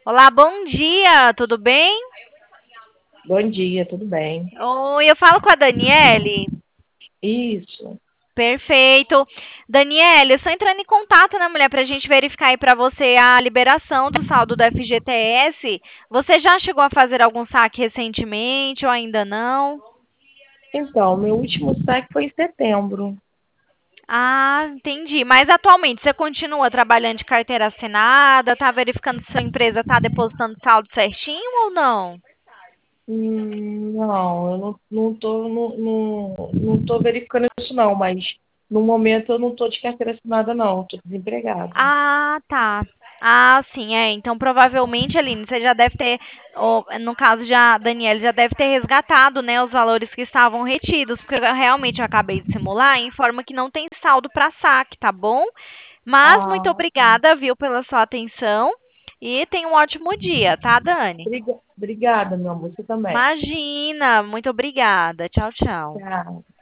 Olá, bom dia, tudo bem? Bom dia, tudo bem? Oi, eu falo com a Daniele. Isso. Perfeito. Daniele, eu estou entrando em contato, né, mulher, para a gente verificar aí para você a liberação do saldo do FGTS. Você já chegou a fazer algum saque recentemente ou ainda não? Então, meu último saque foi em setembro. Ah, entendi. Mas atualmente você continua trabalhando de carteira assinada? Tá verificando se sua empresa está depositando saldo certinho ou não? Não, eu não tô verificando isso não, mas no momento eu não tô de carteira assinada não, tô desempregada. Ah, tá. Ah, sim, é. Então, provavelmente, Aline, você já deve ter, ou, no caso já, Daniela, já deve ter resgatado, né, os valores que estavam retidos, porque realmente eu acabei de simular e informa que não tem saldo para saque, tá bom? Mas muito Ah, obrigada, viu, pela sua atenção e tenha um ótimo dia, tá, Dani? obrigada, meu amor, você também. Imagina, muito obrigada. Tchau, tchau. Tchau.